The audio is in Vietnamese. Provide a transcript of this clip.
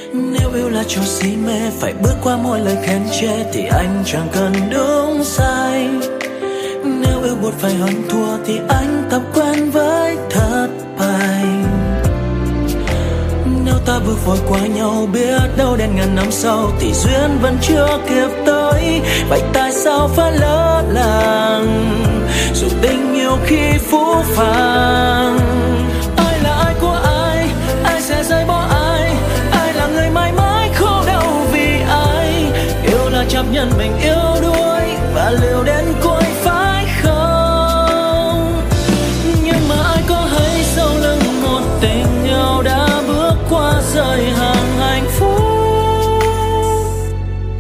Nếu yêu là trò si mê, phải bước qua mỗi lời khen chê thì anh chẳng cần đúng sai. Nếu yêu buộc phải hơn thua thì anh tập quen với thất bại. Nếu ta bước vội qua nhau, biết đâu đến ngàn năm sau thì duyên vẫn chưa kịp tới. Vậy tại sao phải lỡ làng, dù tình yêu khi phũ phàng